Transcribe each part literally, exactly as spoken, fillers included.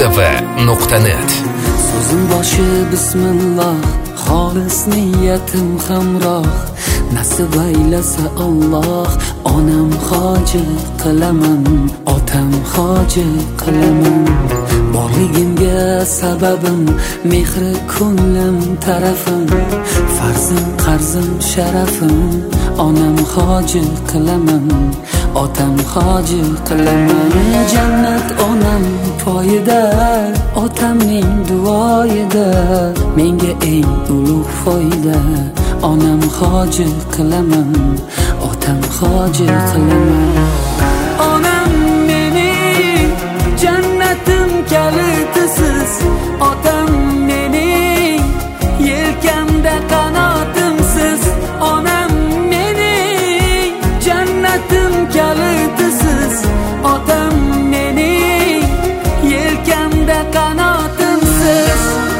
nuqta va nuqta net. So'zim boshi bismillah, xolis niyatim hamroh. Nasib aylasa Alloh, onam hoji qilaman, otam hoji qilaman. Borligimga sababim mehri ko'nglim tarafim, farzim qarzim sharafim. Onam hoji qilaman, otam hoji qilaman. Jannat onam poyida, otamning duoyida. Menga eng ulug' foyda. Onam hoji qilaman, otam hoji qilaman. Onam mening jannatim kalitisiz, otam mening yelkamda qanotimsiz. Onam mening jannatim kalitisiz, otam mening yelkamda qanotimsiz.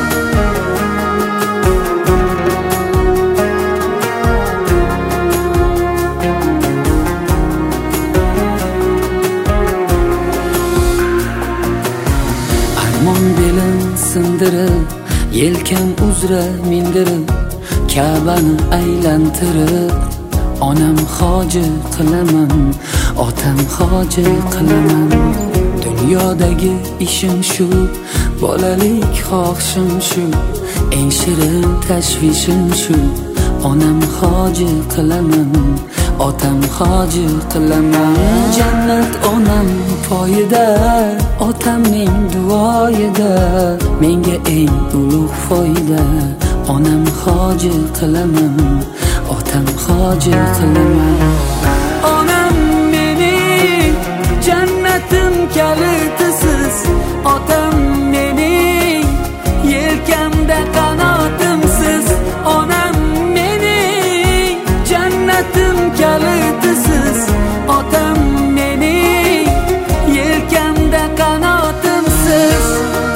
Armon belim sindirib, yelkam uzra mindirib, Ka'bani aylantirib, onam hoji qilaman, otam hoji qilaman. Dunyodagi ishim shu, bolalik xohishim shu, eng shirin tashvishim shu. Onam hoji qilaman, otam hoji qilaman. Jannat onam poyida, otamning duoyida. Menga eng ulug' foyda. Onam hoji qilaman, otam hoji qilaman. Onam mening jannatim kalitisiz, otam mening yelkamda qanotimsiz. Onam mening jannatim kalitisiz, otam mening yelkamda qanotimsiz.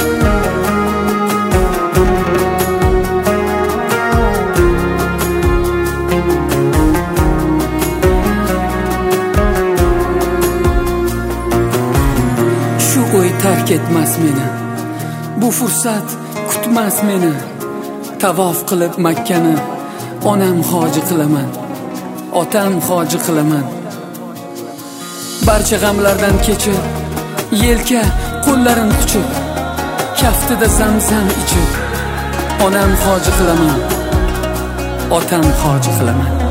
Shu o'y tark etmas meni, bu fursat kutmas meni. Tavof qilib Makkani onam hoji qilaman, otam hoji qilaman. Barcha g'amlardan kechib, yelka qo'llarim quchib, kaftida zamzam ichib, onam hoji qilaman, otam hoji qilaman.